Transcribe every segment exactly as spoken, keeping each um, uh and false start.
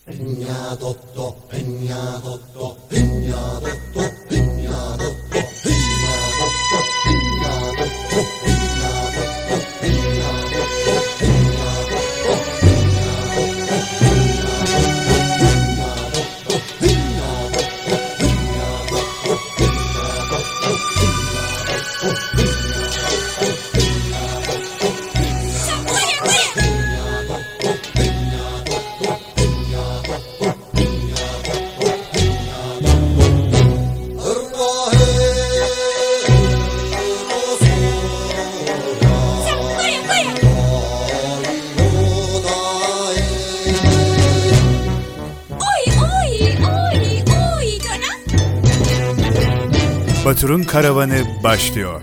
Batur'un Karavanı başlıyor.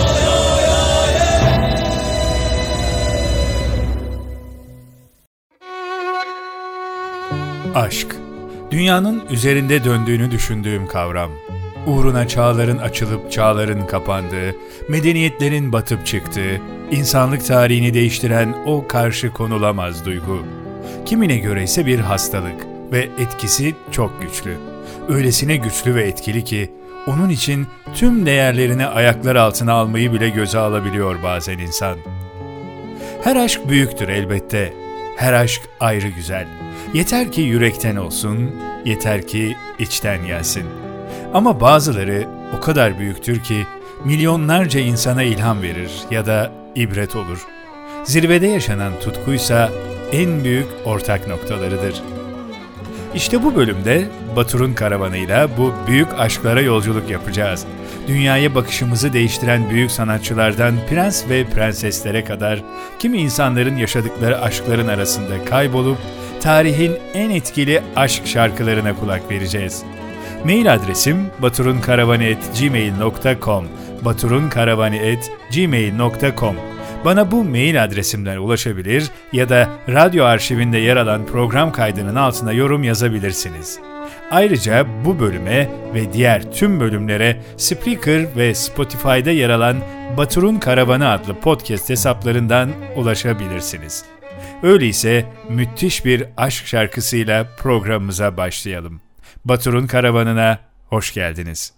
Aşk, dünyanın üzerinde döndüğünü düşündüğüm kavram. Uğruna çağların açılıp çağların kapandığı, medeniyetlerin batıp çıktığı, insanlık tarihini değiştiren o karşı konulamaz duygu. Kimine göre ise bir hastalık ve etkisi çok güçlü. Öylesine güçlü ve etkili ki, onun için tüm değerlerini ayaklar altına almayı bile göze alabiliyor bazen insan. Her aşk büyüktür elbette. Her aşk ayrı güzel. Yeter ki yürekten olsun, yeter ki içten gelsin. Ama bazıları o kadar büyüktür ki milyonlarca insana ilham verir ya da ibret olur. Zirvede yaşanan tutkuysa en büyük ortak noktalarıdır. İşte bu bölümde Batur'un Karavanı'yla bu büyük aşklara yolculuk yapacağız. Dünyaya bakışımızı değiştiren büyük sanatçılardan prens ve prenseslere kadar kimi insanların yaşadıkları aşkların arasında kaybolup tarihin en etkili aşk şarkılarına kulak vereceğiz. Mail adresim baturunkaravani at gmail nokta com baturunkaravani at gmail nokta com. Bana bu mail adresimden ulaşabilir ya da radyo arşivinde yer alan program kaydının altına yorum yazabilirsiniz. Ayrıca bu bölüme ve diğer tüm bölümlere Spreaker ve Spotify'da yer alan Batur'un Karavanı adlı podcast hesaplarından ulaşabilirsiniz. Öyleyse müthiş bir aşk şarkısıyla programımıza başlayalım. Batur'un Karavanı'na hoş geldiniz.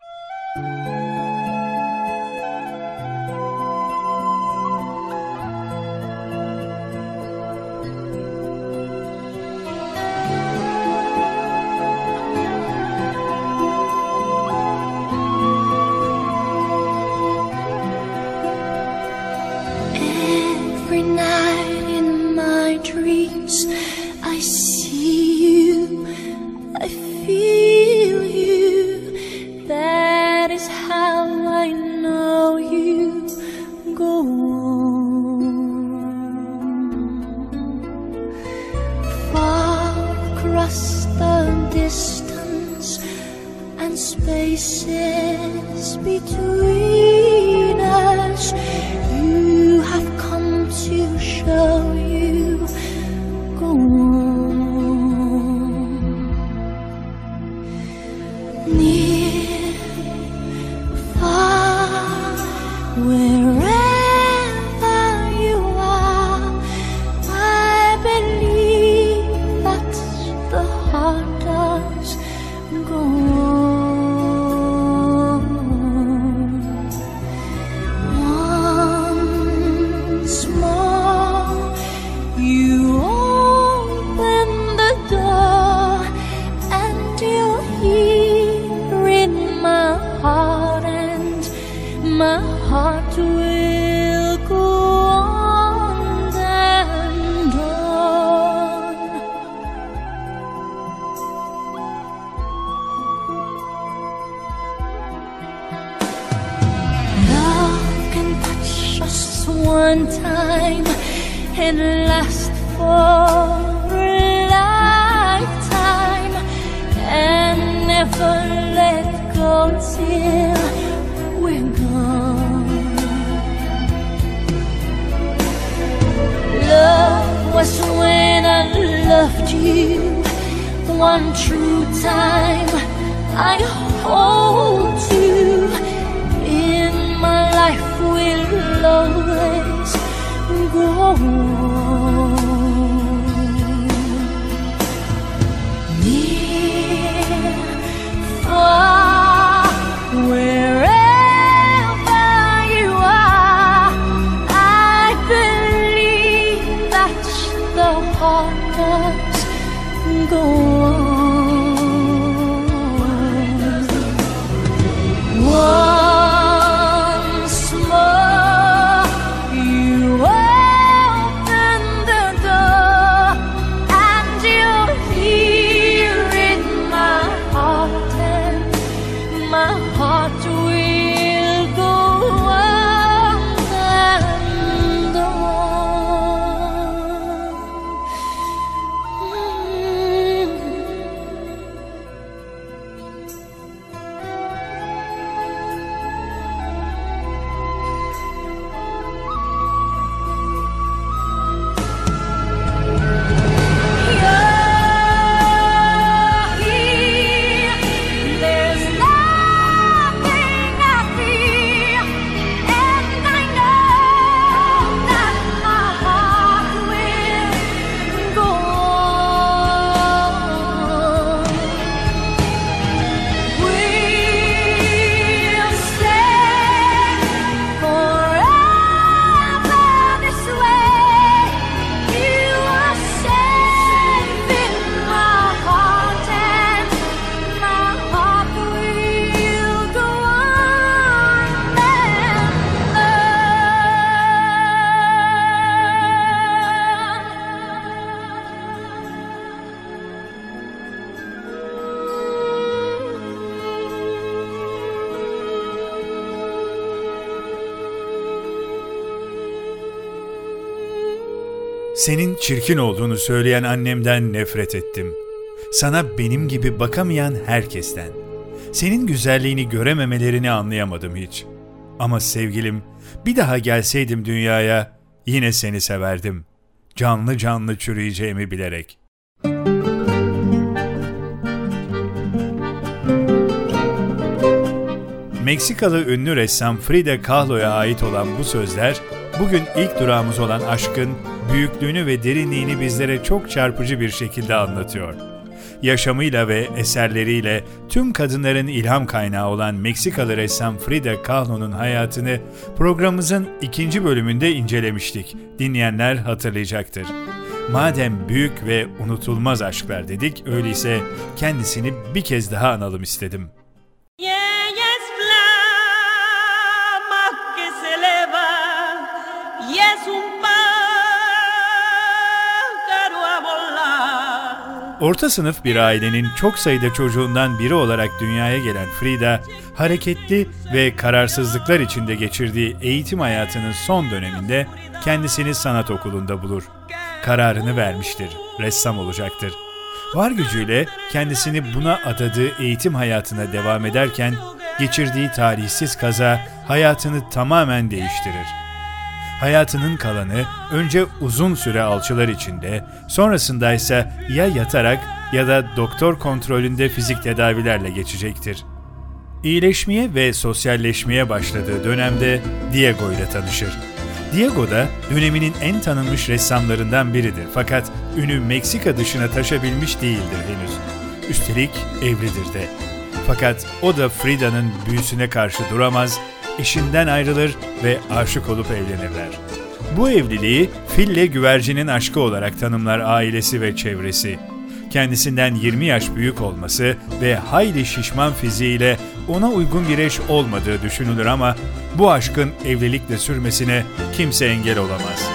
One time and last for a lifetime and never let go till we're gone. Love was when I loved you one true time. I hold you in my life will always go on. go on. Once more you open the door and you're here in my heart, and my heart will go on and on. There's nothing I fear, and I know that my heart will go on. We'll stay forever this way. You are safe in my heart, and my heart will go on Senin çirkin olduğunu söyleyen annemden nefret ettim. Sana benim gibi bakamayan herkesten. Senin güzelliğini görememelerini anlayamadım hiç. Ama sevgilim, bir daha gelseydim dünyaya, yine seni severdim. Canlı canlı çürüyeceğimi bilerek. Meksikalı ünlü ressam Frida Kahlo'ya ait olan bu sözler, bugün ilk durağımız olan aşkın büyüklüğünü ve derinliğini bizlere çok çarpıcı bir şekilde anlatıyor. Yaşamıyla ve eserleriyle tüm kadınların ilham kaynağı olan Meksikalı ressam Frida Kahlo'nun hayatını programımızın ikinci bölümünde incelemiştik. Dinleyenler hatırlayacaktır. Madem büyük ve unutulmaz aşklar dedik, öyleyse kendisini bir kez daha analım istedim. Y ella es flama que se eleva y es un pájaro a volar. Orta sınıf bir ailenin çok sayıda çocuğundan biri olarak dünyaya gelen Frida, hareketli ve kararsızlıklar içinde geçirdiği eğitim hayatının son döneminde kendisini sanat okulunda bulur. Kararını vermiştir, ressam olacaktır. Var gücüyle kendisini buna adadığı eğitim hayatına devam ederken geçirdiği talihsiz kaza hayatını tamamen değiştirir. Hayatının kalanı önce uzun süre alçılar içinde, sonrasında ise ya yatarak ya da doktor kontrolünde fizik tedavilerle geçecektir. İyileşmeye ve sosyalleşmeye başladığı dönemde Diego ile tanışır. Diego da döneminin en tanınmış ressamlarından biridir, fakat ünü Meksika dışına taşabilmiş değildir henüz. Üstelik evlidir de. Fakat o da Frida'nın büyüsüne karşı duramaz, eşinden ayrılır ve aşık olup evlenirler. Bu evliliği fille güvercinin aşkı olarak tanımlar ailesi ve çevresi. Kendisinden yirmi yaş büyük olması ve hayli şişman fiziğiyle ona uygun bir eş olmadığı düşünülür ama bu aşkın evlilikle sürmesine kimse engel olamaz.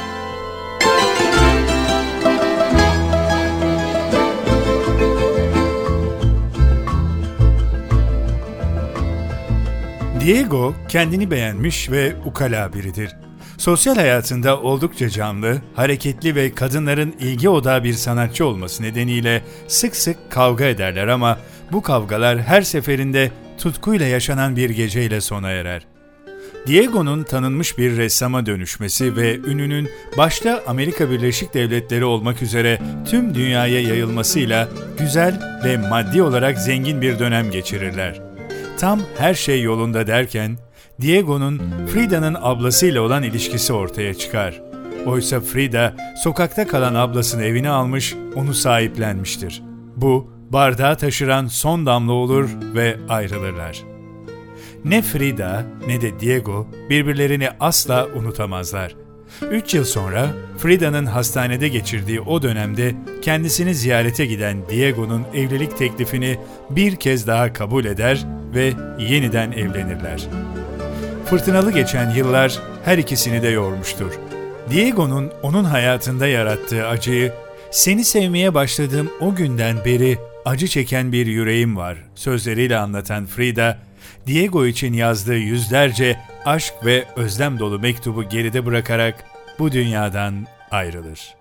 Diego kendini beğenmiş ve ukala biridir. Sosyal hayatında oldukça canlı, hareketli ve kadınların ilgi odağı bir sanatçı olması nedeniyle sık sık kavga ederler ama bu kavgalar her seferinde tutkuyla yaşanan bir geceyle sona erer. Diego'nun tanınmış bir ressama dönüşmesi ve ününün başta Amerika Birleşik Devletleri olmak üzere tüm dünyaya yayılmasıyla güzel ve maddi olarak zengin bir dönem geçirirler. Tam her şey yolunda derken, Diego'nun Frida'nın ablasıyla olan ilişkisi ortaya çıkar. Oysa Frida, sokakta kalan ablasını evine almış, onu sahiplenmiştir. Bu, bardağı taşıran son damla olur ve ayrılırlar. Ne Frida ne de Diego birbirlerini asla unutamazlar. Üç yıl sonra Frida'nın hastanede geçirdiği o dönemde kendisini ziyarete giden Diego'nun evlilik teklifini bir kez daha kabul eder ve yeniden evlenirler. Fırtınalı geçen yıllar her ikisini de yormuştur. Diego'nun onun hayatında yarattığı acıyı, "Seni sevmeye başladığım o günden beri acı çeken bir yüreğim var" sözleriyle anlatan Frida, Diego için yazdığı yüzlerce aşk ve özlem dolu mektubu geride bırakarak bu dünyadan ayrılır.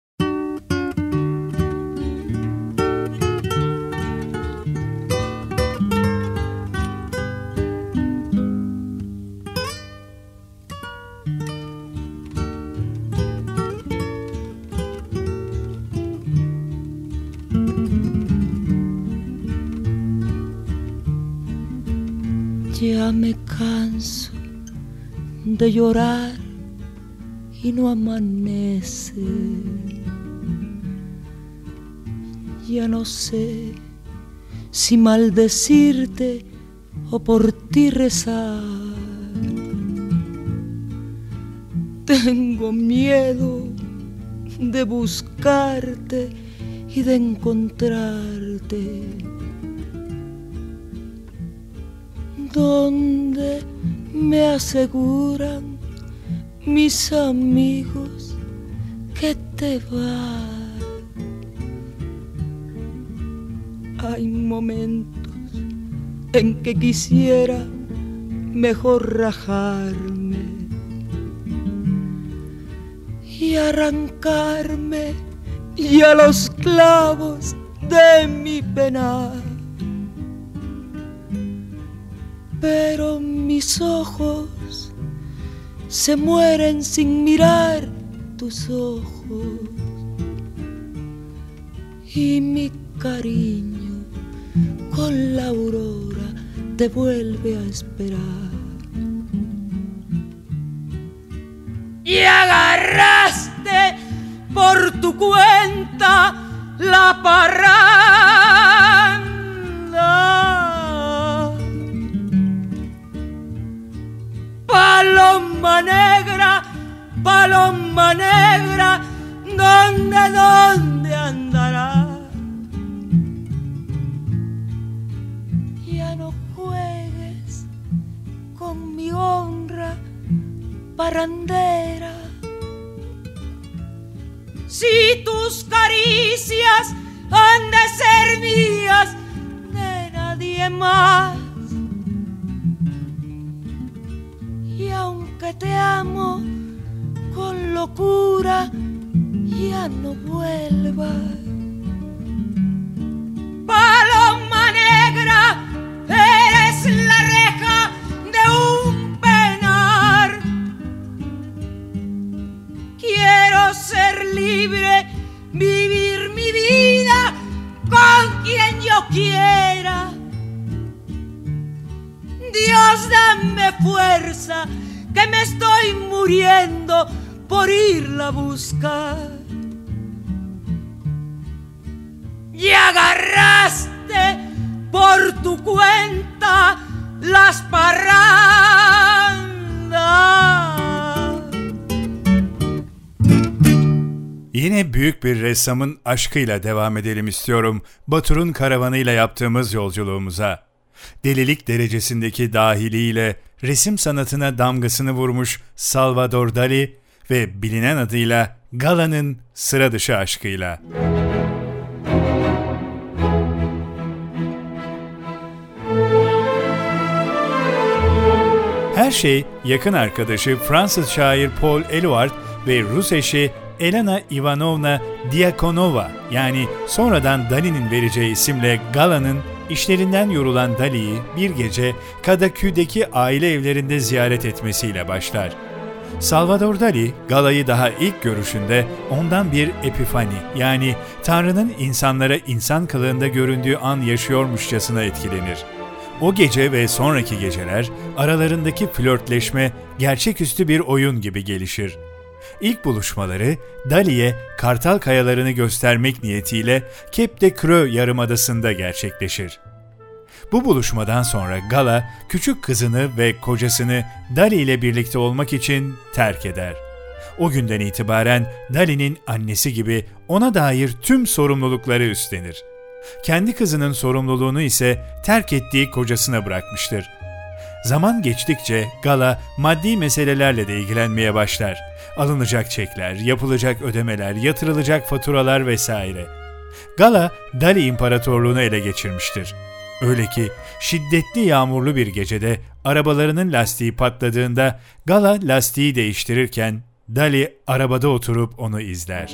Ya me canso de llorar y no amanece. Ya no sé si maldecirte o por ti rezar. Tengo miedo de buscarte y de encontrarte donde me aseguran mis amigos que te vas. Hay momentos en que quisiera mejor rajarme y arrancarme ya los clavos de mi penar. Pero mis ojos se mueren sin mirar tus ojos y mi cariño con la aurora te vuelve a esperar. Y agarraste por tu cuenta la parranda. Paloma negra, paloma negra, ¿dónde, dónde andará? Ya no juegues con mi honra parrandera. Si tus caricias han de ser mías, de nadie más. Y aunque te amo con locura, ya no vuelvas. Paloma negra, eres la reja de un penar. Quiero ser libre, vivir mi vida con quien yo quiera. Dios, dame fuerza, que me estoy muriendo por irla a buscar. Y agarraste por tu cuenta las parrandas. Yine büyük bir ressamın aşkıyla devam edelim istiyorum Batur'un karavanıyla yaptığımız yolculuğumuza. Delilik derecesindeki dahiliyle resim sanatına damgasını vurmuş Salvador Dali ve bilinen adıyla Gala'nın sıra dışı aşkıyla. Her şey yakın arkadaşı Fransız şair Paul Eluard ve Rus eşi Elena Ivanovna Diakonova, yani sonradan Dali'nin vereceği isimle Gala'nın işlerinden yorulan Dali'yi bir gece Kadakü'deki aile evlerinde ziyaret etmesiyle başlar. Salvador Dali, Gala'yı daha ilk görüşünde ondan bir epifani, yani Tanrı'nın insanlara insan kılığında göründüğü an yaşıyormuşçasına etkilenir. O gece ve sonraki geceler aralarındaki flörtleşme gerçeküstü bir oyun gibi gelişir. İlk buluşmaları Dali'ye Kartal Kayalarını göstermek niyetiyle Cap de Creux Yarımadası'nda gerçekleşir. Bu buluşmadan sonra Gala, küçük kızını ve kocasını Dali ile birlikte olmak için terk eder. O günden itibaren Dali'nin annesi gibi ona dair tüm sorumlulukları üstlenir. Kendi kızının sorumluluğunu ise terk ettiği kocasına bırakmıştır. Zaman geçtikçe Gala maddi meselelerle de ilgilenmeye başlar. Alınacak çekler, yapılacak ödemeler, yatırılacak faturalar vesaire. Gala, Dali İmparatorluğunu ele geçirmiştir. Öyle ki şiddetli yağmurlu bir gecede arabalarının lastiği patladığında Gala lastiği değiştirirken Dali arabada oturup onu izler.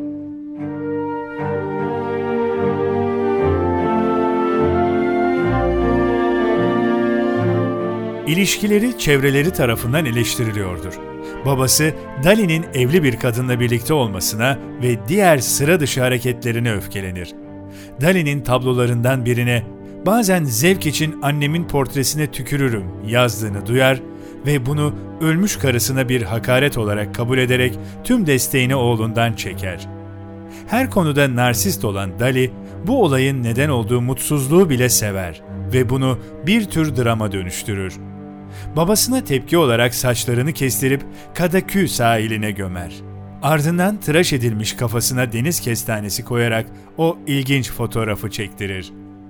İlişkileri çevreleri tarafından eleştiriliyordur. Babası Dali'nin evli bir kadınla birlikte olmasına ve diğer sıra dışı hareketlerine öfkelenir. Dali'nin tablolarından birine "Bazen zevk için annemin portresine tükürürüm" yazdığını duyar ve bunu ölmüş karısına bir hakaret olarak kabul ederek tüm desteğini oğlundan çeker. Her konuda narsist olan Dali, bu olayın neden olduğu mutsuzluğu bile sever ve bunu bir tür drama dönüştürür. Babasına tepki olarak saçlarını kestirip Kadakü sahiline gömer. Ardından tıraş edilmiş kafasına deniz kestanesi koyarak o ilginç fotoğrafı çektirir.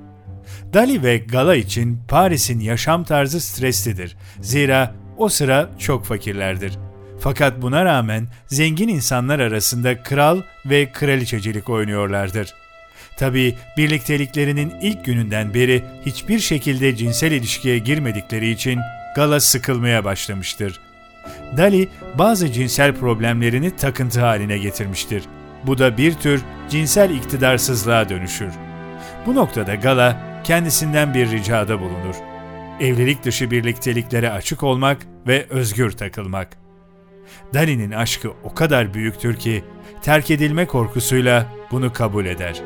Dali ve Gala için Paris'in yaşam tarzı streslidir. Zira o sıra çok fakirlerdir. Fakat buna rağmen zengin insanlar arasında kral ve kraliçecilik oynuyorlardır. Tabii birlikteliklerinin ilk gününden beri hiçbir şekilde cinsel ilişkiye girmedikleri için Gala sıkılmaya başlamıştır. Dali bazı cinsel problemlerini takıntı haline getirmiştir. Bu da bir tür cinsel iktidarsızlığa dönüşür. Bu noktada Gala kendisinden bir ricada bulunur. Evlilik dışı birlikteliklere açık olmak ve özgür takılmak. Dali'nin aşkı o kadar büyüktür ki terk edilme korkusuyla bunu kabul eder.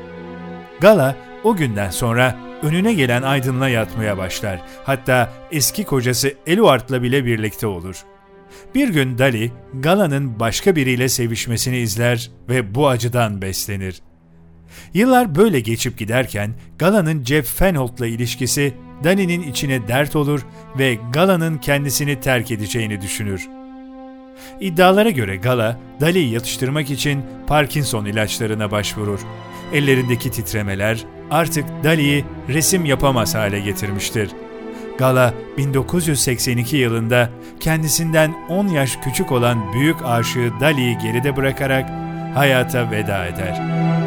Gala o günden sonra önüne gelen aydınla yatmaya başlar. Hatta eski kocası Eluard'la bile birlikte olur. Bir gün Dali, Gala'nın başka biriyle sevişmesini izler ve bu acıdan beslenir. Yıllar böyle geçip giderken Gala'nın Jeff Fenholt'la ilişkisi Dali'nin içine dert olur ve Gala'nın kendisini terk edeceğini düşünür. İddialara göre Gala, Dali'yi yatıştırmak için Parkinson ilaçlarına başvurur. Ellerindeki titremeler artık Dali'yi resim yapamaz hale getirmiştir. Gala, bin dokuz yüz seksen iki yılında kendisinden on yaş küçük olan büyük aşığı Dali'yi geride bırakarak hayata veda eder.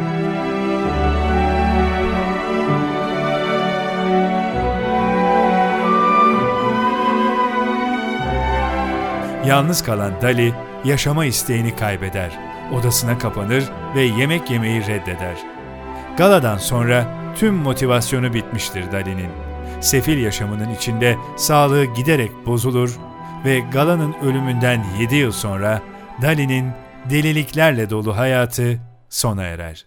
Yalnız kalan Dali, yaşama isteğini kaybeder. Odasına kapanır ve yemek yemeyi reddeder. Gala'dan sonra tüm motivasyonu bitmiştir Dali'nin. Sefil yaşamının içinde sağlığı giderek bozulur ve Gala'nın ölümünden yedi yıl sonra Dali'nin deliliklerle dolu hayatı sona erer.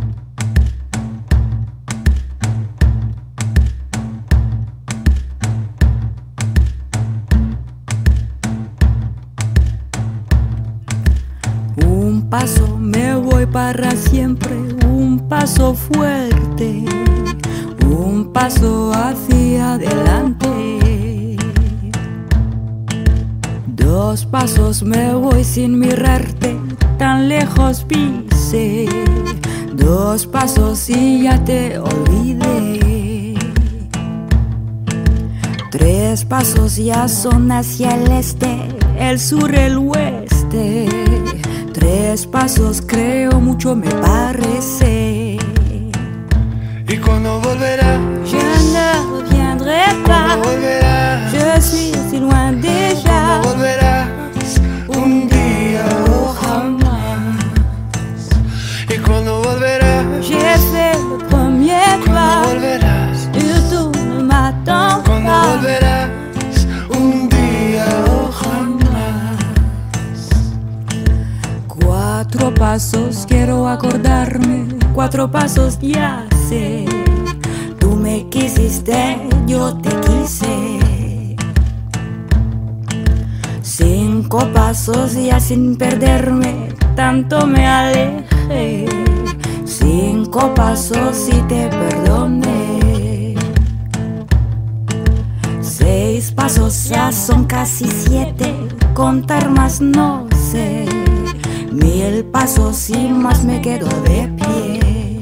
Un paso me voy para siempre, un paso fuerte, un paso hacia adelante. Dos pasos me voy sin mirarte, tan lejos pise. Dos pasos y ya te olvidé. Tres pasos ya son hacia el este, el sur, el oeste. Tres pasos creo mucho me parece. ¿Y cuando volverás? Je ne reviendrai pas. ¿Cuándo volverás? Je suis si loin déjà. ¿Cuándo volverás? Un día o jamás. ¿Y cuando volverás? J'ai fait le premier ¿Cuándo pas. volverás? Et tout ne m'attend ¿Cuándo pas. volverás? Un día o jamás. Cuatro pasos quiero acordarme, cuatro pasos ya sé. Tú me quisiste, yo te quise. Cinco pasos ya sin perderme, tanto me alejé. Cinco pasos y te perdoné. Seis pasos ya son casi siete, contar más no hacer mil pasos y más me quedo de pie.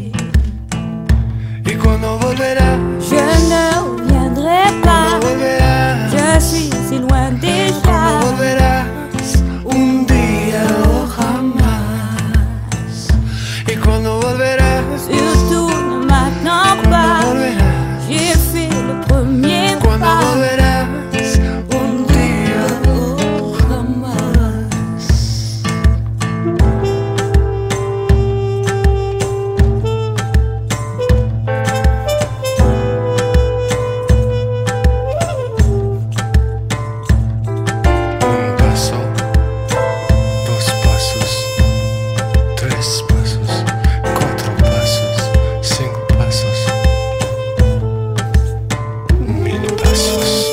Y cuando volverás, Je ne reviendrai pas, cuando volverás, je suis si loin cuando déjà. volverás, un día o jamás. Y cuando volverás, Surtout ne m'attends cuando pas, volverás, j'ai fait le premier cuando pas. volverás, un día Oh, jamás. un paso, dos pasos, tres pasos, cuatro pasos, cinco pasos, mil pasos.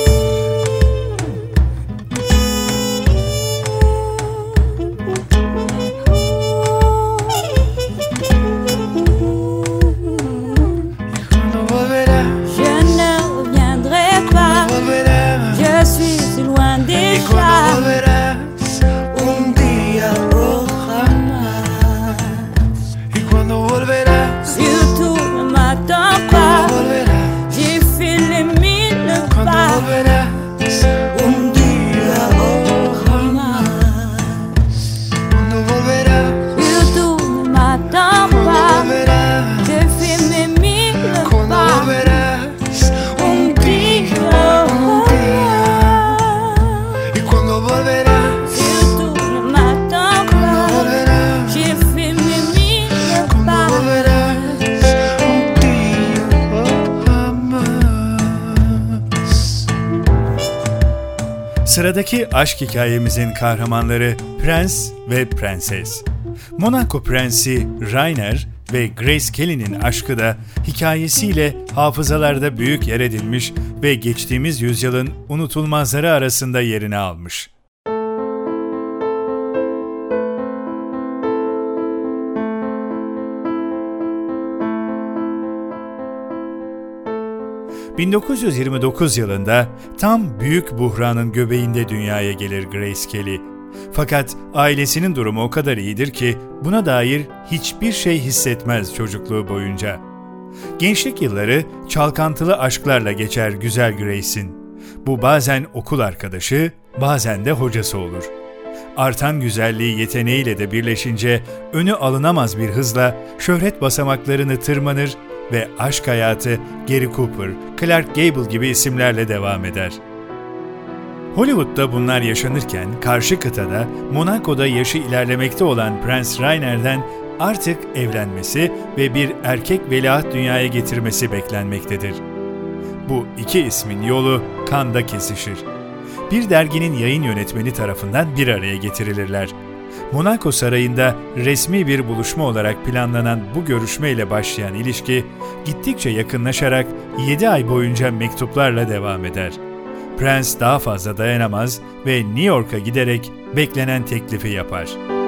Cuando volverás, Je ne reviendrai pas, volverás. je suis si loin Y cuando déjà. volverás, un día o jamás. Y cuando volverás, Surtout ne m'attends cuando pas, volverás, j'ai fait les mille cuando pas. volverás, un día o jamás. Cuando volverás, Surtout ne m'attends cuando pas, volverás, j'ai fait mes mille cuando pas. volverás, un día, un día. Y cuando volverás, Surtout ne m'attends cuando pas, volverás, j'ai fait mes mille cuando pas. volverás, un día o jamás. Sıradaki aşk hikayemizin kahramanları Prens ve Prenses. Monaco Prensi Rainer ve Grace Kelly'nin aşkı da hikayesiyle hafızalarda büyük yer edinmiş ve geçtiğimiz yüzyılın unutulmazları arasında yerini almış. bin dokuz yüz yirmi dokuz yılında tam büyük buhranın göbeğinde dünyaya gelir Grace Kelly. Fakat ailesinin durumu o kadar iyidir ki buna dair hiçbir şey hissetmez çocukluğu boyunca. Gençlik yılları çalkantılı aşklarla geçer güzel Grace'in. Bu bazen okul arkadaşı, bazen de hocası olur. Artan güzelliği yeteneğiyle de birleşince önü alınamaz bir hızla şöhret basamaklarını tırmanır ve aşk hayatı Gary Cooper, Clark Gable gibi isimlerle devam eder. Hollywood'da bunlar yaşanırken karşı kıtada Monaco'da yaşı ilerlemekte olan Prens Rainer'den artık evlenmesi ve bir erkek veliaht dünyaya getirmesi beklenmektedir. Bu iki ismin yolu Cannes'da kesişir. Bir derginin yayın yönetmeni tarafından bir araya getirilirler. Monaco Sarayı'nda resmi bir buluşma olarak planlanan bu görüşmeyle başlayan ilişki gittikçe yakınlaşarak yedi ay boyunca mektuplarla devam eder. Prens daha fazla dayanamaz ve New York'a giderek beklenen teklifi yapar.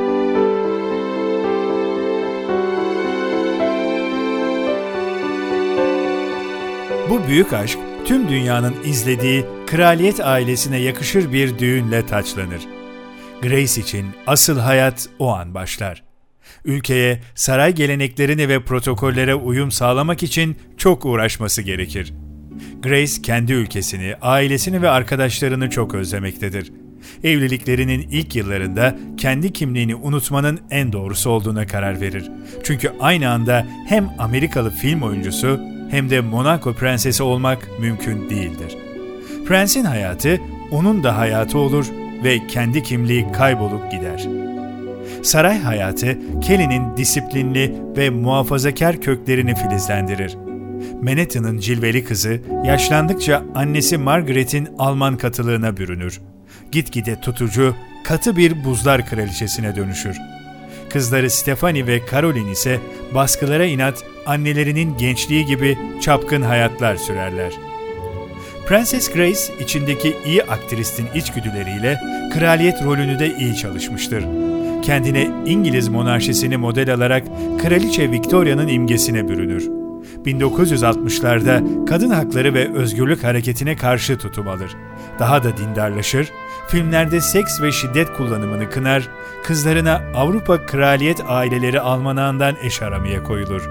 Bu büyük aşk tüm dünyanın izlediği kraliyet ailesine yakışır bir düğünle taçlanır. Grace için asıl hayat o an başlar. Ülkeye saray geleneklerine ve protokollere uyum sağlamak için çok uğraşması gerekir. Grace kendi ülkesini, ailesini ve arkadaşlarını çok özlemektedir. Evliliklerinin ilk yıllarında kendi kimliğini unutmanın en doğrusu olduğuna karar verir. Çünkü aynı anda hem Amerikalı film oyuncusu hem de Monaco prensesi olmak mümkün değildir. Prensin hayatı onun da hayatı olur ve kendi kimliği kaybolup gider. Saray hayatı Kelly'nin disiplinli ve muhafazakar köklerini filizlendirir. Manhattan'ın cilveli kızı yaşlandıkça annesi Margaret'in Alman katılığına bürünür. Gitgide tutucu, katı bir buzlar kraliçesine dönüşür. Kızları Stephanie ve Caroline ise baskılara inat, annelerinin gençliği gibi çapkın hayatlar sürerler. Prenses Grace içindeki iyi aktristin içgüdüleriyle kraliyet rolünü de iyi çalışmıştır. Kendine İngiliz monarşisini model alarak Kraliçe Victoria'nın imgesine bürünür. bin dokuz yüz altmışlarda kadın hakları ve özgürlük hareketine karşı tutum alır. Daha da dindarlaşır, filmlerde seks ve şiddet kullanımını kınar, kızlarına Avrupa kraliyet aileleri almanağından eş aramaya koyulur.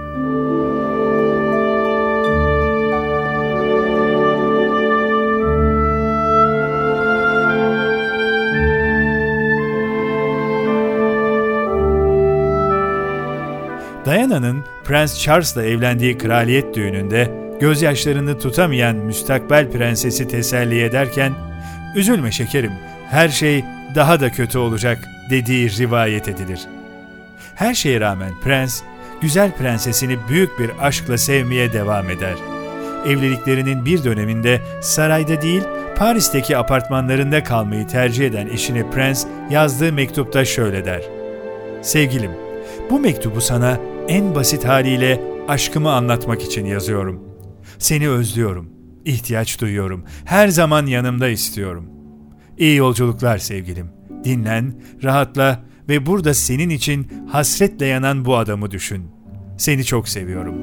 Diana'nın Prens Charles'la evlendiği kraliyet düğününde gözyaşlarını tutamayan müstakbel prensesi teselli ederken "Üzülme şekerim, her şey daha da kötü olacak" dediği rivayet edilir. Her şeye rağmen prens, güzel prensesini büyük bir aşkla sevmeye devam eder. Evliliklerinin bir döneminde sarayda değil, Paris'teki apartmanlarında kalmayı tercih eden eşine prens yazdığı mektupta şöyle der: "Sevgilim, bu mektubu sana en basit haliyle aşkımı anlatmak için yazıyorum. Seni özlüyorum, ihtiyaç duyuyorum, her zaman yanımda istiyorum. İyi yolculuklar sevgilim. Dinlen, rahatla ve burada senin için hasretle yanan bu adamı düşün. Seni çok seviyorum."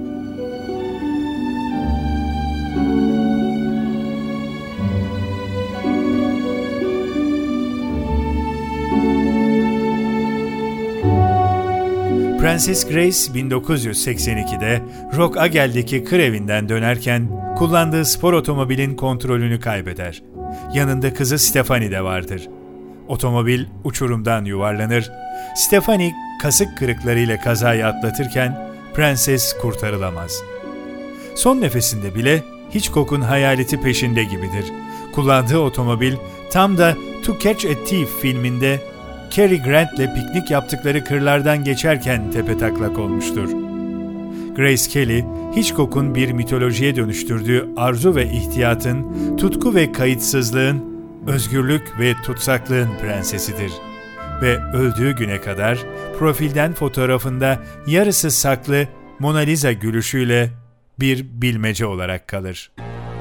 Prenses Grace bin dokuz yüz seksen ikide Rock Agel'deki kır evinden dönerken kullandığı spor otomobilin kontrolünü kaybeder. Yanında kızı Stephanie de vardır. Otomobil uçurumdan yuvarlanır. Stephanie kasık kırıklarıyla kazayı atlatırken prenses kurtarılamaz. Son nefesinde bile Hitchcock'un hayaleti peşinde gibidir. Kullandığı otomobil tam da To Catch a Thief filminde Cary Grant'le piknik yaptıkları kırlardan geçerken tepetaklak olmuştur. Grace Kelly, Hitchcock'un bir mitolojiye dönüştürdüğü arzu ve ihtiyatın, tutku ve kayıtsızlığın, özgürlük ve tutsaklığın prensesidir. Ve öldüğü güne kadar profilden fotoğrafında yarısı saklı Mona Lisa gülüşüyle bir bilmece olarak kalır.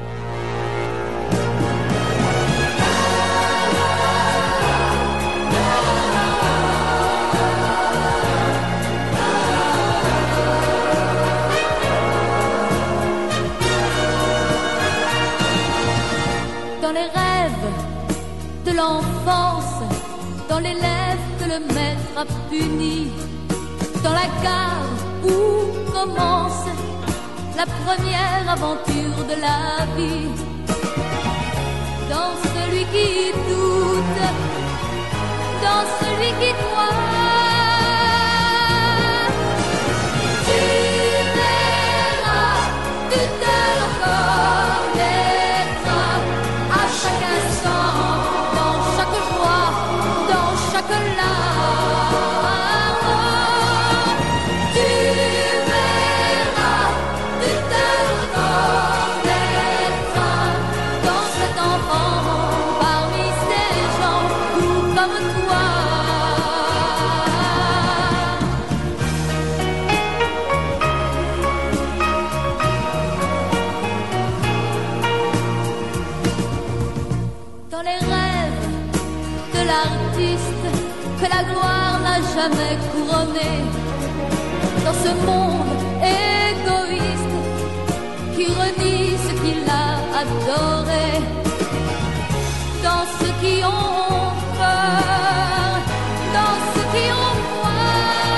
Dans les rêves de l'enfance, dans les lèvres que le maître a puni, dans la gare où commence la première aventure de la vie, dans celui qui doute, dans celui qui croit, tu verras, tu te reconnaîtras à chaque instant, dans chaque joie, dans chaque larme. Tu verras, tu te reconnaîtras dans cet enfant, parmi ces gens tout comme toi. Dans les rêves de l'artiste que la gloire n'a jamais couronné, dans ce monde égoïste qui renie ce qu'il a adoré, dans ceux qui ont peur, dans ceux qui ont foi,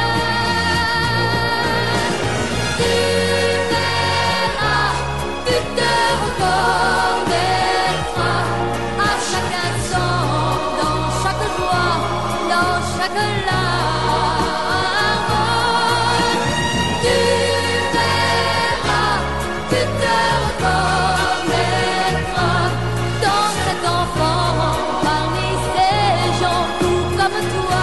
tu verras, tu te reconnaîtras à chaque instant, dans chaque joie, dans chaque larme. Tu verras, tu te reconnaîtras dans cet enfant, parmi ces gens tout comme toi.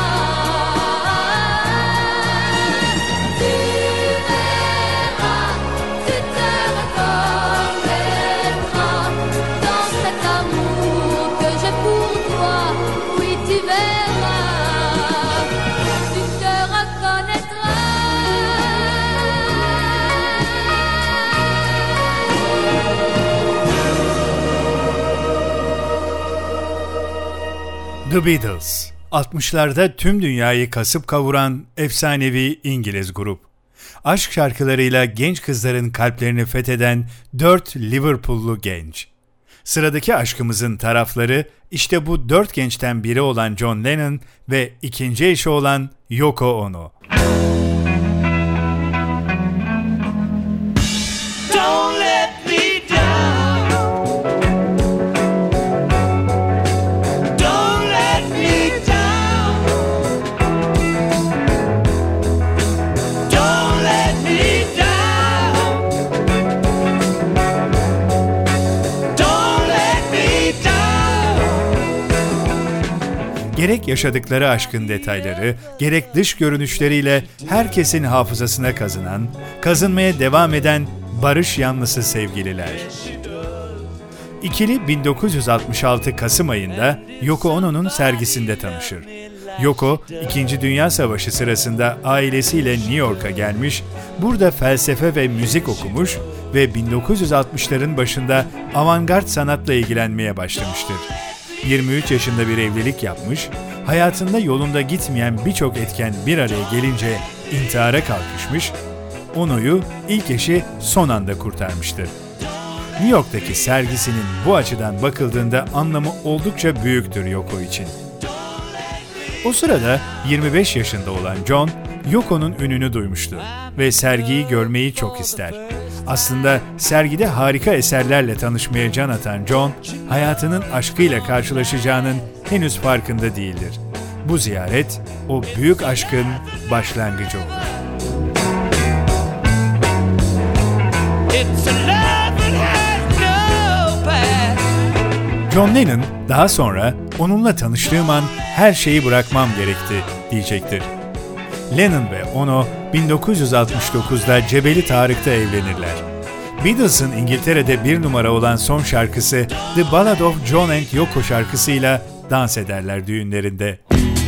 Tu verras, tu te reconnaîtras dans cet amour que j'ai pour toi. Oui, tu verras, tu te reconnaîtras. The Beatles, altmışlarda tüm dünyayı kasıp kavuran efsanevi İngiliz grup. Aşk şarkılarıyla genç kızların kalplerini fetheden dört Liverpool'lu genç. Sıradaki aşkımızın tarafları işte bu dört gençten biri olan John Lennon ve ikinci eşi olan Yoko Ono. Don't let me down. Don't let me down. Don't let me down. Don't let me down. Gerek yaşadıkları aşkın detayları, gerek dış görünüşleriyle herkesin hafızasına kazınan, kazınmaya devam eden barış yanlısı sevgililer. İkili bin dokuz yüz altmış altı Kasım ayında Yoko Ono'nun sergisinde tanışır. Yoko, İkinci Dünya Savaşı sırasında ailesiyle New York'a gelmiş, burada felsefe ve müzik okumuş ve bin dokuz yüz altmışların başında avantgard sanatla ilgilenmeye başlamıştır. yirmi üç yaşında bir evlilik yapmış, hayatında yolunda gitmeyen birçok etken bir araya gelince intihara kalkışmış, Ono'yu ilk eşi son anda kurtarmıştır. New York'taki sergisinin bu açıdan bakıldığında anlamı oldukça büyüktür Yoko için. O sırada yirmi beş yaşında olan John, Yoko'nun ününü duymuştu ve sergiyi görmeyi çok ister. Aslında sergide harika eserlerle tanışmaya can atan John, hayatının aşkıyla karşılaşacağının henüz farkında değildir. Bu ziyaret, o büyük aşkın başlangıcı olur. John Lennon daha sonra onunla tanıştığım an her şeyi bırakmam gerekti diyecektir. Lennon ve Ono bin dokuz yüz altmış dokuzda Cebeli Tarık'ta evlenirler. Beatles'ın İngiltere'de bir numara olan son şarkısı The Ballad of John and Yoko şarkısıyla dans ederler düğünlerinde.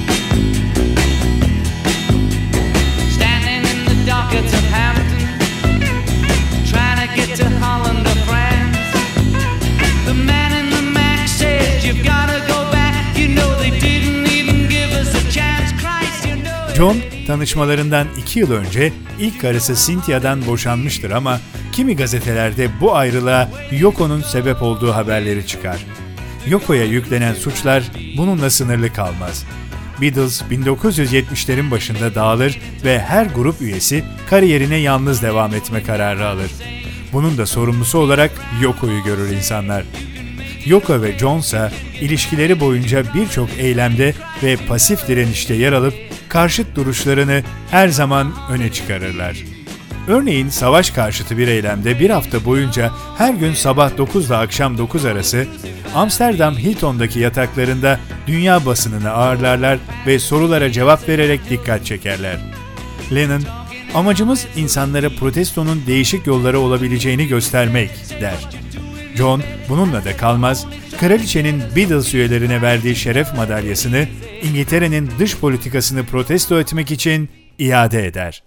John, tanışmalarından iki yıl önce ilk karısı Cynthia'dan boşanmıştır ama kimi gazetelerde bu ayrılığa Yoko'nun sebep olduğu haberleri çıkar. Yoko'ya yüklenen suçlar bununla sınırlı kalmaz. Beatles bin dokuz yüz yetmişlerin başında dağılır ve her grup üyesi kariyerine yalnız devam etme kararı alır. Bunun da sorumlusu olarak Yoko'yu görür insanlar. Yoko ve John ise ilişkileri boyunca birçok eylemde ve pasif direnişte yer alıp karşıt duruşlarını her zaman öne çıkarırlar. Örneğin savaş karşıtı bir eylemde bir hafta boyunca her gün sabah dokuz ile akşam dokuz arası Amsterdam Hilton'daki yataklarında dünya basınını ağırlarlar ve sorulara cevap vererek dikkat çekerler. Lennon, "Amacımız insanlara protestonun değişik yolları olabileceğini göstermek," der. John bununla da kalmaz, kraliçenin Beatles üyelerine verdiği şeref madalyasını İngiltere'nin dış politikasını protesto etmek için iade eder.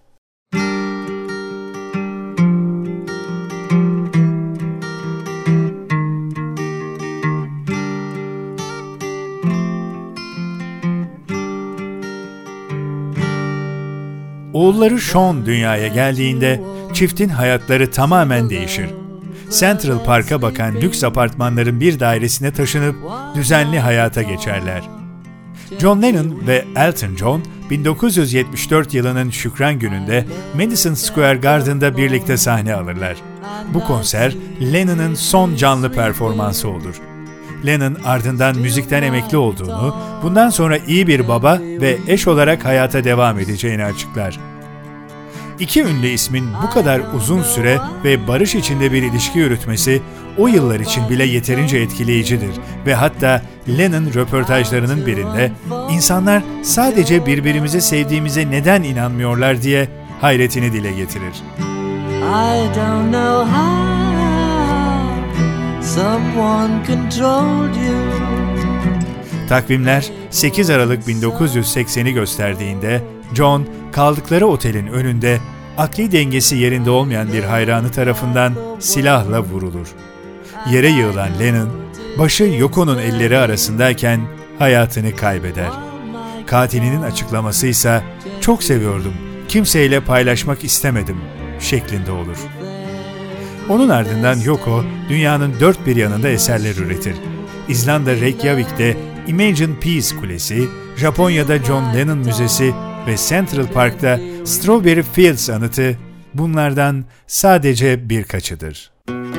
Oğulları Sean dünyaya geldiğinde çiftin hayatları tamamen değişir. Central Park'a bakan lüks apartmanların bir dairesine taşınıp düzenli hayata geçerler. John Lennon ve Elton John bin dokuz yüz yetmiş dört yılının Şükran Günü'nde Madison Square Garden'da birlikte sahne alırlar. Bu konser Lennon'ın son canlı performansı olur. Lennon ardından müzikten emekli olduğunu, bundan sonra iyi bir baba ve eş olarak hayata devam edeceğini açıklar. İki ünlü ismin bu kadar uzun süre ve barış içinde bir ilişki yürütmesi o yıllar için bile yeterince etkileyicidir ve hatta Lennon röportajlarının birinde insanlar sadece birbirimizi sevdiğimize neden inanmıyorlar diye hayretini dile getirir. I don't know how someone controlled you. Takvimler sekiz Aralık bin dokuz yüz sekseni gösterdiğinde John kaldıkları otelin önünde akli dengesi yerinde olmayan bir hayranı tarafından silahla vurulur. Yere yığılan Lennon, başı Yoko'nun elleri arasındayken hayatını kaybeder. Katilinin açıklaması ise "Çok seviyordum, kimseyle paylaşmak istemedim şeklinde olur. Onun ardından Yoko, dünyanın dört bir yanında eserler üretir. İzlanda Reykjavik'te Imagine Peace Kulesi, Japonya'da John Lennon Müzesi ve Central Park'ta Strawberry Fields anıtı bunlardan sadece birkaçıdır.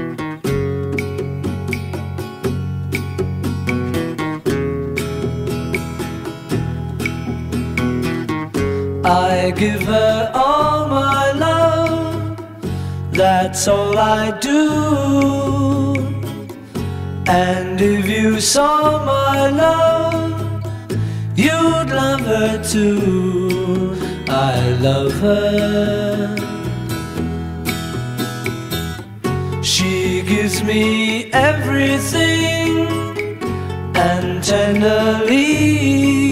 I give her all my love, that's all I do. And if you saw my love, you'd love her too. I love her. She gives me everything, and tenderly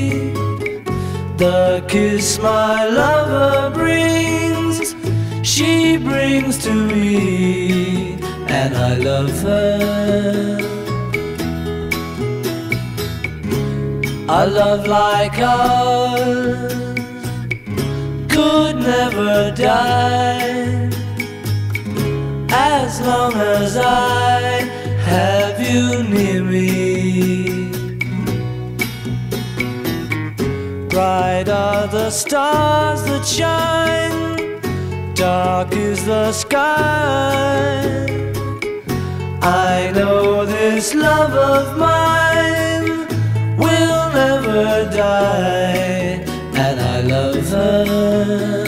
the kiss my lover brings, she brings to me, and I love her. A love like ours could never die, as long as I have you near me. Bright are the stars that shine, dark is the sky. I know this love of mine will never die, and I love her.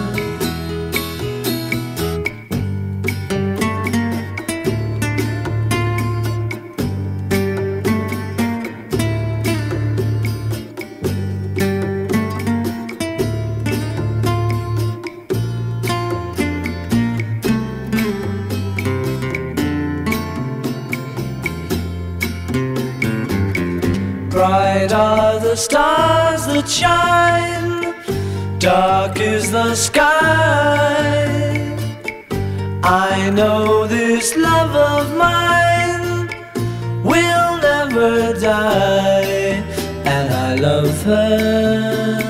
Bright are the stars that shine, dark is the sky. I know this love of mine will never die, and I love her.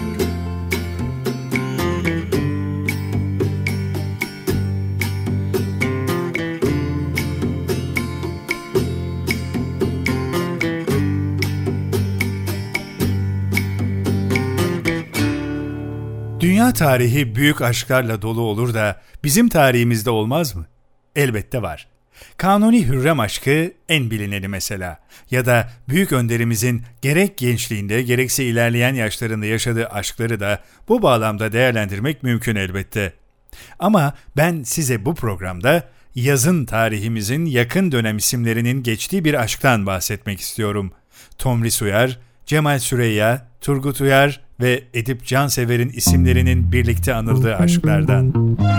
Dünya tarihi büyük aşklarla dolu olur da bizim tarihimizde olmaz mı? Elbette var. Kanuni Hürrem aşkı en bilineni mesela. Ya da büyük önderimizin gerek gençliğinde gerekse ilerleyen yaşlarında yaşadığı aşkları da bu bağlamda değerlendirmek mümkün elbette. Ama ben size bu programda yazın tarihimizin yakın dönem isimlerinin geçtiği bir aşktan bahsetmek istiyorum. Tomris Uyar, Cemal Süreyya, Turgut Uyar ve Edip Cansever'in isimlerinin birlikte anıldığı aşklardan.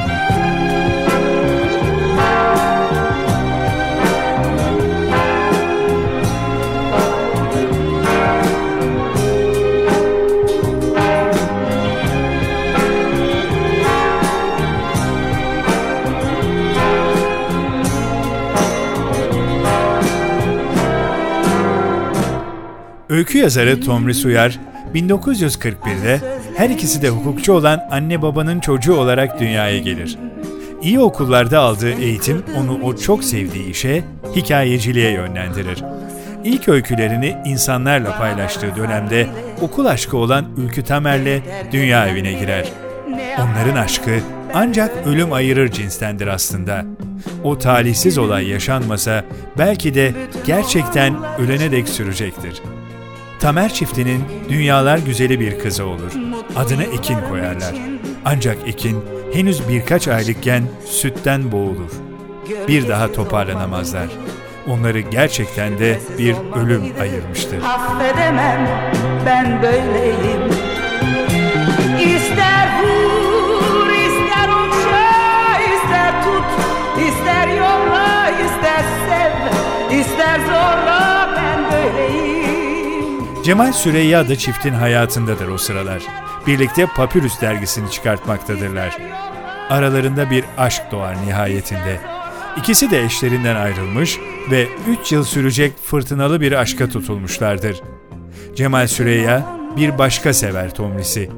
Öykü yazarı Tomris Uyar, bin dokuz yüz kırk birde her ikisi de hukukçu olan anne babanın çocuğu olarak dünyaya gelir. İyi okullarda aldığı eğitim onu o çok sevdiği işe, hikayeciliğe yönlendirir. İlk öykülerini insanlarla paylaştığı dönemde okul aşkı olan Ülkü Tamer'le dünya evine girer. Onların aşkı ancak ölüm ayırır cinstendir aslında. O talihsiz olay yaşanmasa belki de gerçekten ölene dek sürecektir. Tamer çiftinin dünyalar güzeli bir kızı olur. Adını Ekin koyarlar. Ancak Ekin henüz birkaç aylıkken sütten boğulur. Bir daha toparlanamazlar. Onları gerçekten de bir ölüm ayırmıştır. Affedemem, ben böyleyim. İster vur, ister uça, ister tut, ister yolla, ister sev, ister zorla, ben böyleyim. Cemal Süreyya da çiftin hayatındadır o sıralar. Birlikte Papyrus dergisini çıkartmaktadırlar. Aralarında bir aşk doğar nihayetinde. İkisi de eşlerinden ayrılmış ve üç yıl sürecek fırtınalı bir aşka tutulmuşlardır. Cemal Süreyya bir başka sever Tomris'i.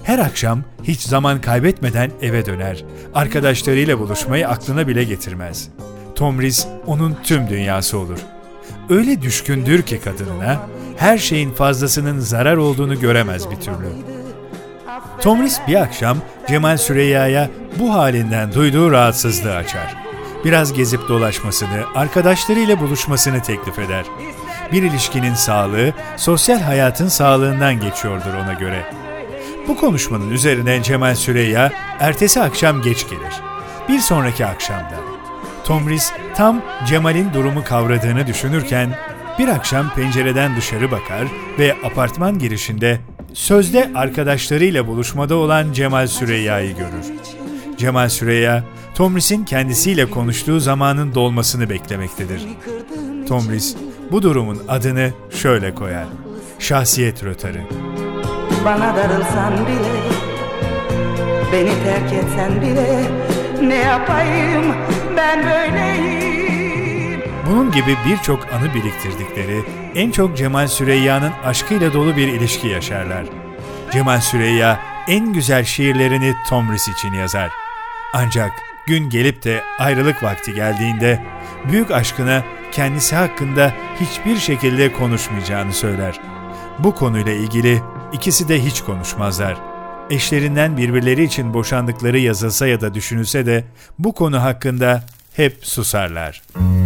Her akşam hiç zaman kaybetmeden eve döner. Arkadaşlarıyla buluşmayı aklına bile getirmez. Tomris onun tüm dünyası olur. Öyle düşkündür ki kadınına, her şeyin fazlasının zarar olduğunu göremez bir türlü. Tomris bir akşam Cemal Süreyya'ya bu halinden duyduğu rahatsızlığı açar. Biraz gezip dolaşmasını, arkadaşlarıyla buluşmasını teklif eder. Bir ilişkinin sağlığı, sosyal hayatın sağlığından geçiyordur ona göre. Bu konuşmanın üzerine Cemal Süreyya ertesi akşam geç gelir. Bir sonraki akşamda. Tomris tam Cemal'in durumu kavradığını düşünürken bir akşam pencereden dışarı bakar ve apartman girişinde sözde arkadaşlarıyla buluşmada olan Cemal Süreyya'yı görür. Cemal Süreyya, Tomris'in kendisiyle konuştuğu zamanın dolmasını beklemektedir. Tomris bu durumun adını şöyle koyar: şahsiyet rötarı. Bana darılsan bile, beni terk etsen bile, ne yapayım ben böyleyim. Bunun gibi birçok anı biriktirdikleri, en çok Cemal Süreyya'nın aşkıyla dolu bir ilişki yaşarlar. Cemal Süreyya en güzel şiirlerini Tomris için yazar. Ancak gün gelip de ayrılık vakti geldiğinde büyük aşkına kendisi hakkında hiçbir şekilde konuşmayacağını söyler. Bu konuyla ilgili ikisi de hiç konuşmazlar. Eşlerinden birbirleri için boşandıkları yazılsa ya da düşünülse de bu konu hakkında hep susarlar.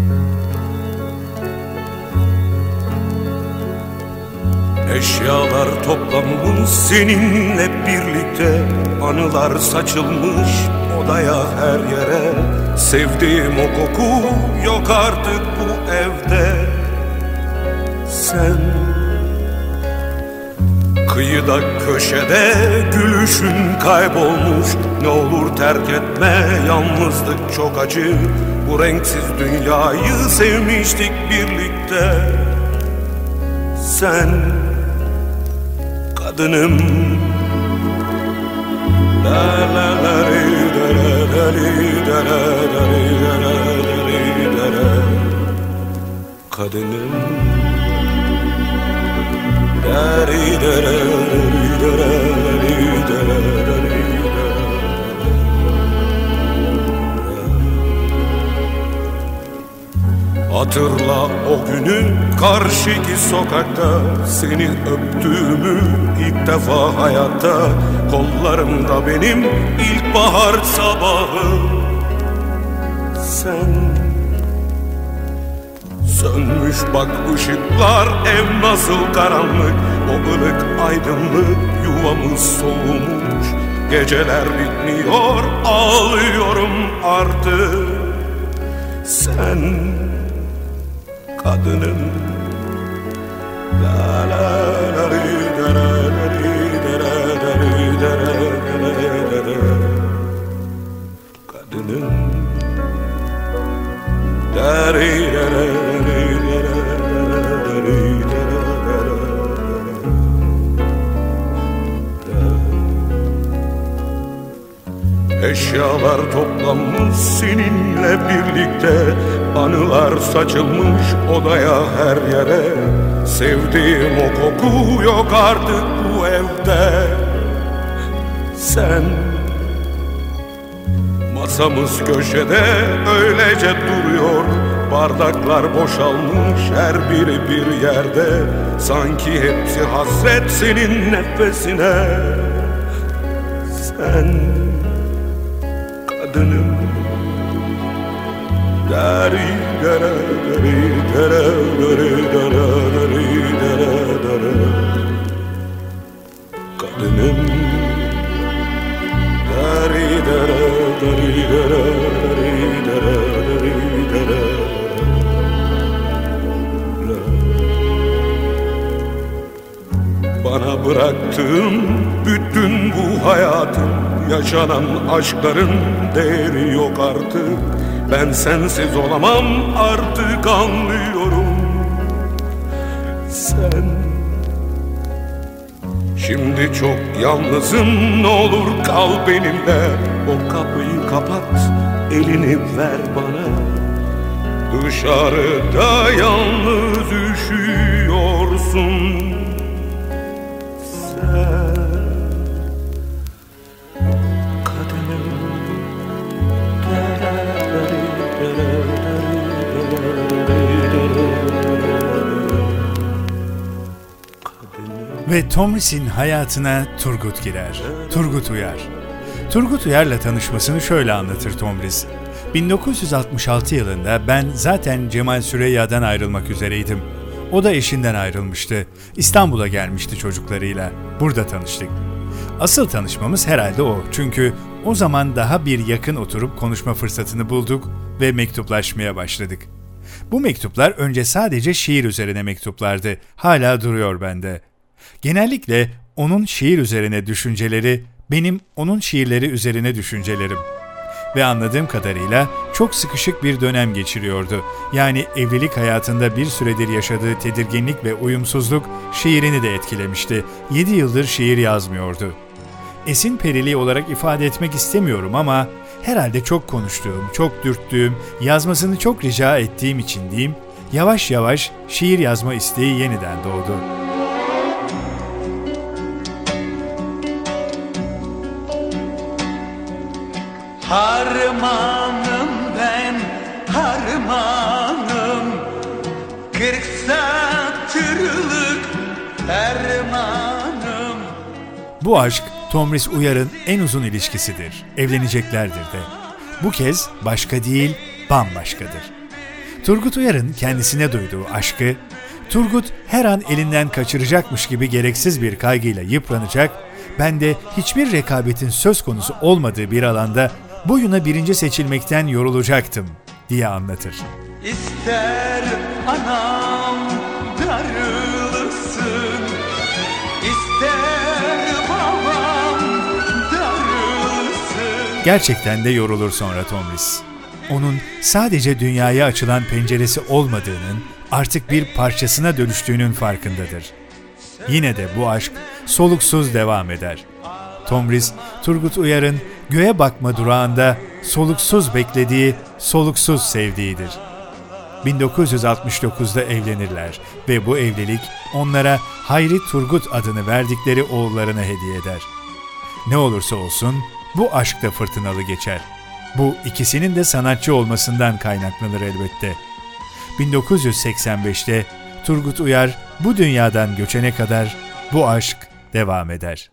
Eşyalar toplanmış seninle birlikte, anılar saçılmış odaya her yere. Sevdiğim o koku yok artık bu evde. Sen kıyıda köşede gülüşün kaybolmuş. Ne olur terk etme, yalnızlık çok acı. Bu renksiz dünyayı sevmiştik birlikte. Sen kadınım, la la la li de la li de la li de la li de la. Kadınım, la li de la li de la li de la li de la. Hatırla o günü karşıki sokakta, seni öptüğümü ilk defa hayatta. Kollarımda benim ilkbahar sabahı. Sen sönmüş bak ışıklar, ev nasıl karanlık. O ılık aydınlık yuvamız soğumuş. Geceler bitmiyor, ağlıyorum artık. Sen kadınım, la la la li de la li de la li de la li. Kadınım, la li de la li de la li de la. Eşyalar toplanmış seninle birlikte, anılar saçılmış odaya her yere. Sevdiğim o koku yok artık bu evde. Sen masamız köşede öylece duruyor. Bardaklar boşalmış her biri bir yerde. Sanki hepsi hasret senin nefesine. Sen kadınım, dari dara dari dara dari dara dari dara dara. Kadınım, dari dara dari dara dari dara dari dara. Bana bıraktığın bütün bu hayatın, yaşanan aşkların değeri yok artık. Ben sensiz olamam artık, anlıyorum. Sen şimdi çok yalnızım, ne olur kal benimle. O kapıyı kapat, elini ver bana. Dışarıda yalnız üşüyorsun. Sen Ve Tomris'in hayatına Turgut girer. Turgut Uyar. Turgut Uyar'la tanışmasını şöyle anlatır Tomris. bin dokuz yüz altmış altı yılında ben zaten Cemal Süreyya'dan ayrılmak üzereydim. O da eşinden ayrılmıştı. İstanbul'a gelmişti çocuklarıyla. Burada tanıştık. Asıl tanışmamız herhalde o. Çünkü o zaman daha bir yakın oturup konuşma fırsatını bulduk ve mektuplaşmaya başladık. Bu mektuplar önce sadece şiir üzerine mektuplardı. Hala duruyor bende. Genellikle onun şiir üzerine düşünceleri, benim onun şiirleri üzerine düşüncelerim. Ve anladığım kadarıyla çok sıkışık bir dönem geçiriyordu. Yani evlilik hayatında bir süredir yaşadığı tedirginlik ve uyumsuzluk şiirini de etkilemişti. Yedi yıldır şiir yazmıyordu. Esin perili olarak ifade etmek istemiyorum ama herhalde çok konuştuğum, çok dürttüğüm, yazmasını çok rica ettiğim için diyeyim, yavaş yavaş şiir yazma isteği yeniden doğdu. Harmanım ben, harmanım, kırk satırlık fermanım. Bu aşk Tomris Uyar'ın en uzun ilişkisidir. Evleneceklerdir de. Bu kez başka değil, bambaşkadır. Turgut Uyar'ın kendisine duyduğu aşkı, Turgut her an elinden kaçıracakmış gibi gereksiz bir kaygıyla yıpranacak, ben de hiçbir rekabetin söz konusu olmadığı bir alanda boyuna birinci seçilmekten yorulacaktım diye anlatır. İster anam darılsın, ister babam darılsın. Gerçekten de yorulur sonra Tomris. Onun sadece dünyaya açılan penceresi olmadığının, artık bir parçasına dönüştüğünün farkındadır. Yine de bu aşk soluksuz devam eder. Tomris, Turgut Uyar'ın göğe bakma durağında soluksuz beklediği, soluksuz sevdiğidir. bin dokuz yüz altmış dokuzda evlenirler ve bu evlilik onlara Hayri Turgut adını verdikleri oğullarına hediye eder. Ne olursa olsun bu aşk da fırtınalı geçer. Bu ikisinin de sanatçı olmasından kaynaklanır elbette. bin dokuz yüz seksen beşte Turgut Uyar bu dünyadan göçene kadar bu aşk devam eder.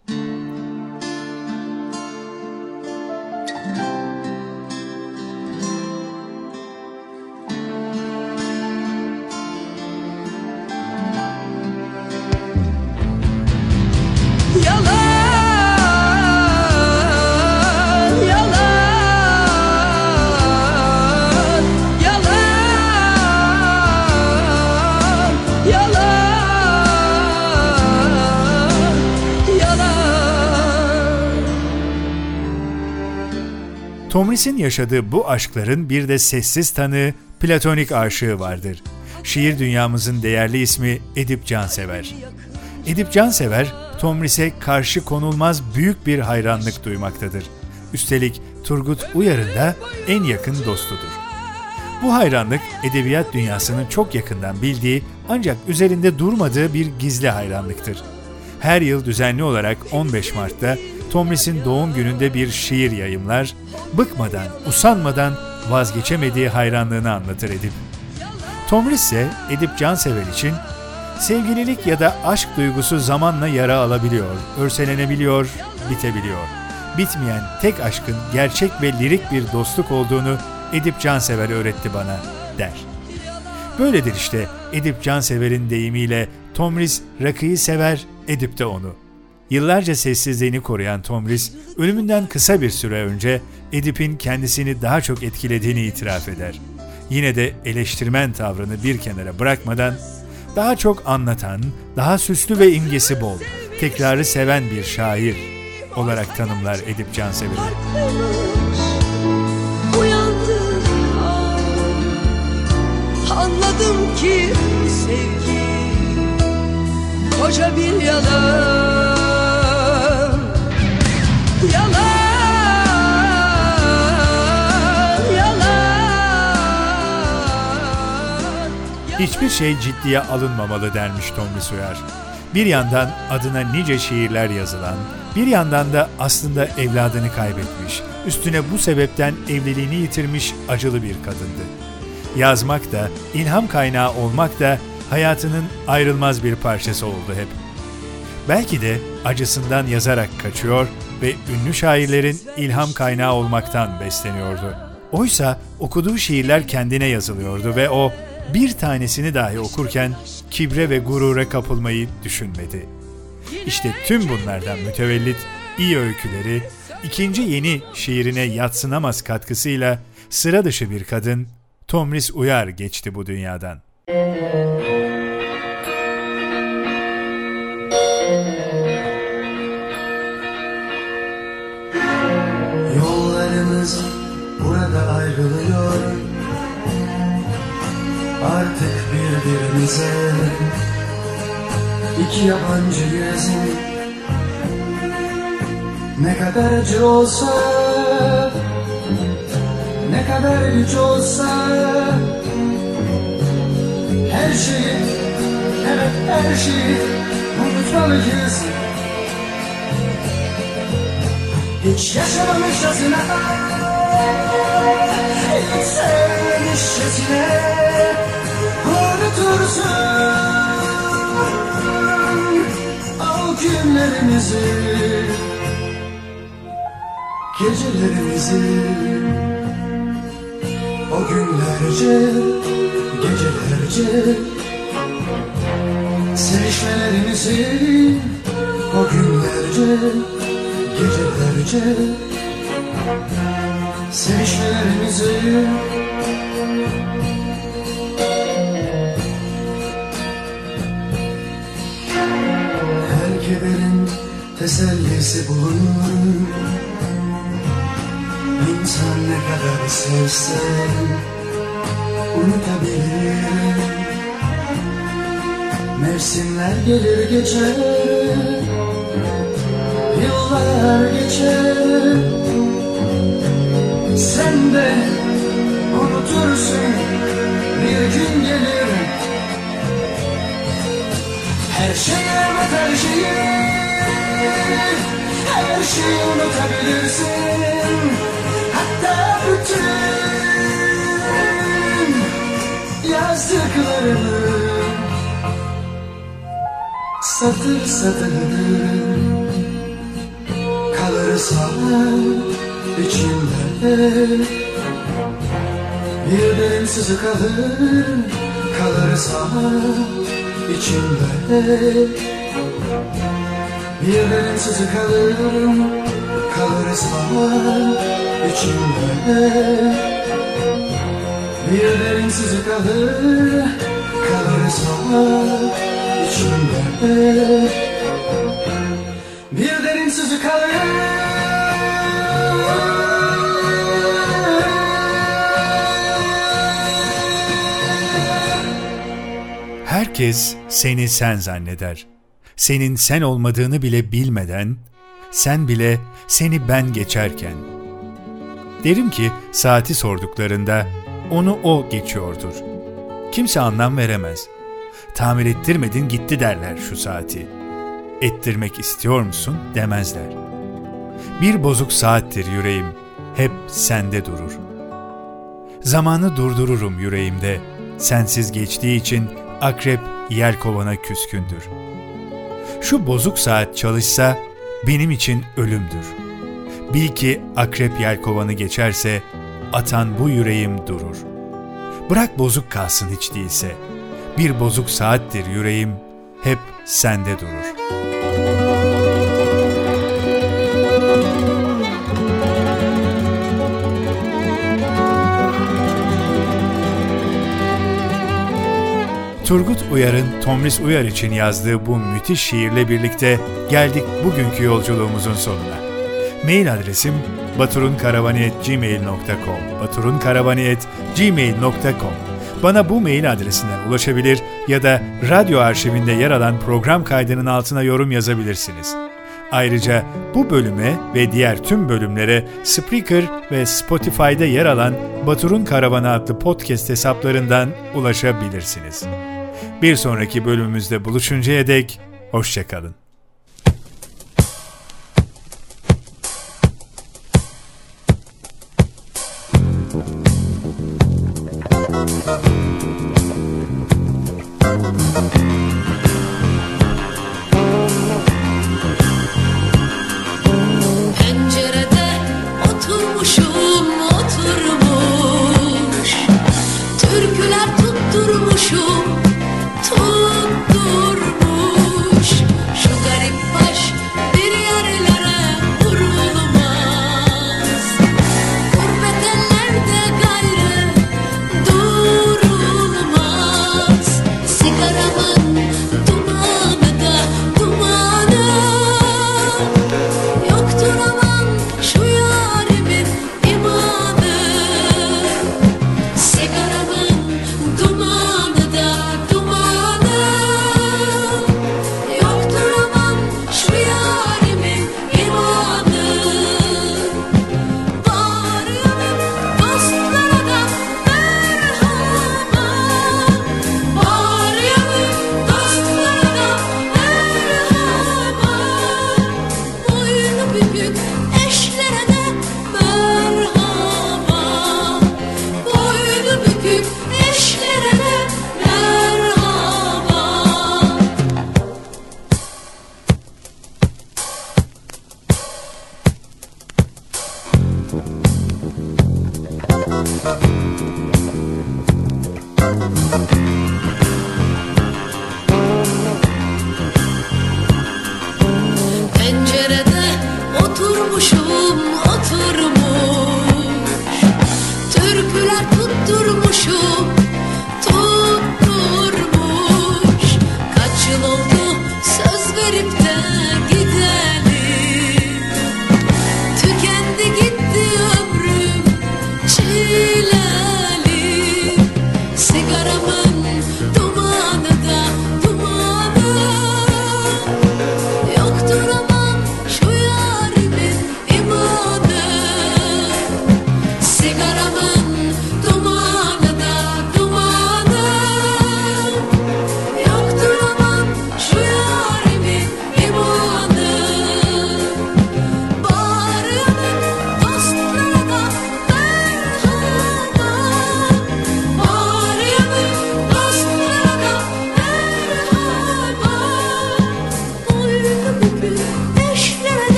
Tomris'in yaşadığı bu aşkların bir de sessiz tanığı, platonik aşığı vardır. Şiir dünyamızın değerli ismi Edip Cansever. Edip Cansever, Tomris'e karşı konulmaz büyük bir hayranlık duymaktadır. Üstelik Turgut Uyar'ın da en yakın dostudur. Bu hayranlık, edebiyat dünyasının çok yakından bildiği ancak üzerinde durmadığı bir gizli hayranlıktır. Her yıl düzenli olarak on beş Mart'ta Tomris'in doğum gününde bir şiir yayımlar, bıkmadan, usanmadan vazgeçemediği hayranlığını anlatır Edip. Tomris ise Edip Cansever için sevgililik ya da aşk duygusu zamanla yara alabiliyor, örselenebiliyor, bitebiliyor. Bitmeyen tek aşkın gerçek ve lirik bir dostluk olduğunu Edip Cansever öğretti bana, der. Böyledir işte Edip Cansever'in deyimiyle Tomris rakıyı sever, Edip de onu. Yıllarca sessizliğini koruyan Tomris, ölümünden kısa bir süre önce Edip'in kendisini daha çok etkilediğini itiraf eder. Yine de eleştirmen tavrını bir kenara bırakmadan, daha çok anlatan, daha süslü ve imgesi bol, tekrarı seven bir şair olarak tanımlar Edip Cansever'i. Uyandım, anladım ki sevgi koca bir yalan. Yalan, yalan. Hiçbir şey ciddiye alınmamalı dermiş Tomris Uyar. Bir yandan adına nice şiirler yazılan, bir yandan da aslında evladını kaybetmiş, üstüne bu sebepten evliliğini yitirmiş acılı bir kadındı. Yazmak da, ilham kaynağı olmak da hayatının ayrılmaz bir parçası oldu hep. Belki de acısından yazarak kaçıyor ve ünlü şairlerin ilham kaynağı olmaktan besleniyordu. Oysa okuduğu şiirler kendine yazılıyordu ve o bir tanesini dahi okurken kibre ve gurura kapılmayı düşünmedi. İşte tüm bunlardan mütevellit iyi öyküleri, ikinci yeni şiirine yadsınamaz katkısıyla sıra dışı bir kadın, Tomris Uyar geçti bu dünyadan. Yollarımız burada ayrılıyor, artık birbirimize iki yabancıyız. Ne kadar acı olsa, ne kadar güç olsa, her şeyi, evet her şeyi unutmalıyız. Hiç yaşamamışçasına, hiç sevmemişçasına unutursun o günlerimizi, gecelerimizi, o günlerce, gecelerce sevişmelerimizi, o günlerce, gecelerce sevişmelerimizi. Her kederin tesellisi bulunur, İnsan ne kadar sevse unutabilir. Mevsimler gelir geçer, yıllar geçer, sen de unutursun bir gün gelir. Her şeyi evet her şeyi, her şeyi unutabilirsin. Hatta bütün yazdıklarını satır satır kalırsa içimde, bir derin sızı kalır, kalırsa içimde, bir derin sızı kalır, kalırsa içimde, bir derin sızı kalır, kalırsa içimde, bir derin sızı kalır. Herkes seni sen zanneder. Senin sen olmadığını bile bilmeden, sen bile seni ben geçerken. Derim ki saati sorduklarında onu o geçiyordur. Kimse anlam veremez. Tamir ettirmedin gitti derler şu saati. Ettirmek istiyor musun demezler. Bir bozuk saattir yüreğim, hep sende durur. Zamanı durdururum yüreğimde, sensiz geçtiği için akrep yelkovana küskündür. Şu bozuk saat çalışsa benim için ölümdür. Bil ki akrep yelkovanı geçerse atan bu yüreğim durur. Bırak bozuk kalsın hiç değilse. Bir bozuk saattir yüreğim, hep sende durur. Turgut Uyar'ın Tomris Uyar için yazdığı bu müthiş şiirle birlikte geldik bugünkü yolculuğumuzun sonuna. Mail adresim baturunkaravani at gmail nokta com baturunkaravani at gmail nokta com. Bana bu mail adresinden ulaşabilir ya da radyo arşivinde yer alan program kaydının altına yorum yazabilirsiniz. Ayrıca bu bölüme ve diğer tüm bölümlere Spreaker ve Spotify'da yer alan Batur'un Karavanı adlı podcast hesaplarından ulaşabilirsiniz. Bir sonraki bölümümüzde buluşuncaya dek hoşça kalın.